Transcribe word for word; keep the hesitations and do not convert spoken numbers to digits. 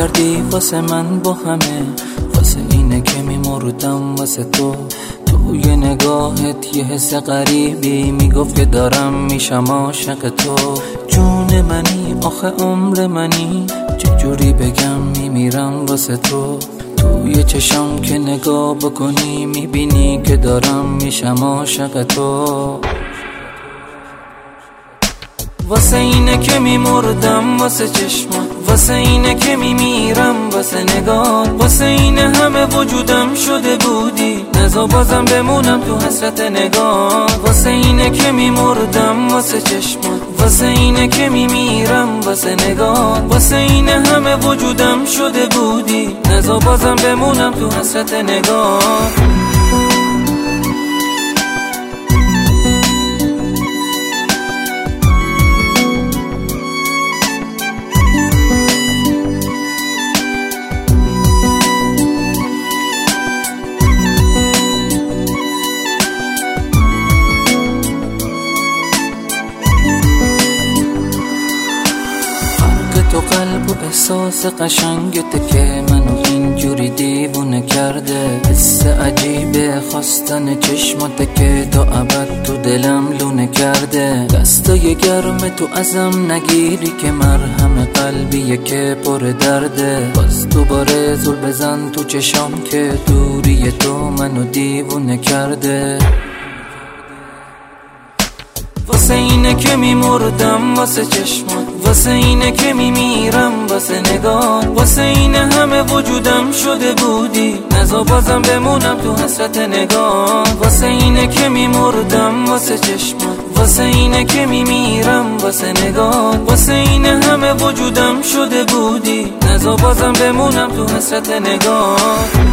کردی واسه من با همه، واسه اینه که میمردم واسه تو. توی نگاهت یه حس غریبی میگفت که دارم میشم عاشق تو. جون منی آخه عمر منی، چجوری بگم میمیرم واسه تو. توی چشم که نگاه بکنی میبینی که دارم میشم عاشق تو. واسه اینه که میمردم واسه چشمات، واسه اینه که میمیرم واسه نگاه، واسه اینه همه وجودم شده بودی، نزا بازم بمونم تو حسرت نگاه. واسه اینه که میمردم واسه چشمات، واسه اینه که میمیرم واسه نگاه، واسه اینه همه وجودم شده بودی، نزا بازم بمونم تو حسرت نگاه. تو قلب و احساس قشنگته که منو اینجوری دیوونه کرده. حس عجیبه خواستن چشماته که تا ابد تو دلم لونه کرده. دستای گرم تو ازم نگیری که مرهم قلبیه که پر درده. باز دوباره زل بزن تو چشام که دوری تو منو دیوونه کرده. واسه اینه که میمردم واسه چشمات، واسه اینه که میمیرم واسه نگاه، واسه اینه همه وجودم شده بودی، نزا بازم بمونم تو حسرت نگاه. واسه اینه که میمردم واسه چشمات، واسه اینه که میمیرم واسه نگاه، واسه اینه همه وجودم شده بودی، نزا بازم بمونم تو حسرت نگاه.